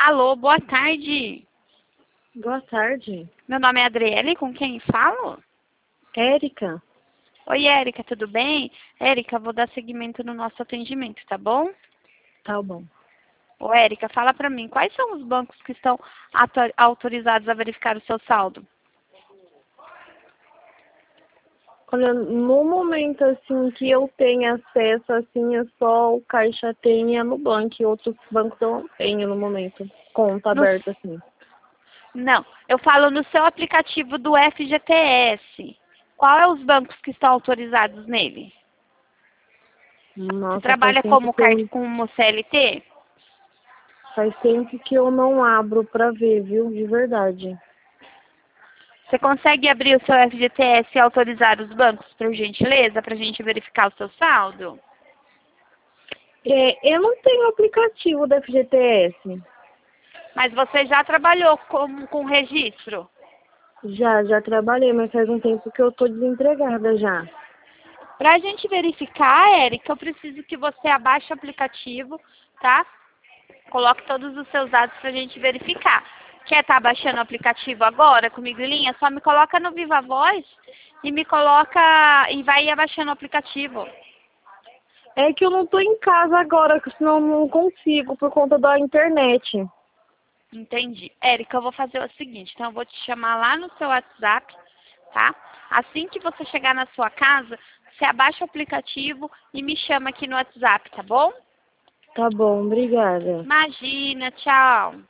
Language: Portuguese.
Alô, boa tarde. Boa tarde. Meu nome é Adriele, com quem falo? Érica. Oi, Érica, tudo bem? Érica, vou dar seguimento no nosso atendimento, tá bom? Tá bom. Ô, Érica, fala pra mim, quais são os bancos que estão autorizados a verificar o seu saldo? Olha, no momento, assim, que eu tenho acesso, assim, é só o Caixa tem e a Nubank, e outros bancos eu não tenho no momento. Conta No- aberta, assim. Não, eu falo no seu aplicativo do FGTS. Qual é os bancos que estão autorizados nele? Você Nossa, trabalha como CLT? faz tempo que eu não abro pra ver, viu? De verdade. Você consegue abrir o seu FGTS e autorizar os bancos, por gentileza, para a gente verificar o seu saldo? Eu não tenho aplicativo da FGTS. Mas você já trabalhou com registro? Já trabalhei, mas faz um tempo que eu tô desempregada já. Para a gente verificar, Érica, eu preciso que você abaixe o aplicativo, tá? Coloque todos os seus dados para a gente verificar. Quer estar baixando o aplicativo agora comigo em linha? Só me coloca no Viva Voz e me coloca e vai abaixando o aplicativo. É que eu não tô em casa agora, senão eu não consigo por conta da internet. Entendi. Érica, eu vou fazer o seguinte, então eu vou te chamar lá no seu WhatsApp, tá? Assim que você chegar na sua casa, você abaixa o aplicativo e me chama aqui no WhatsApp, tá bom? Tá bom, obrigada. Imagina, tchau.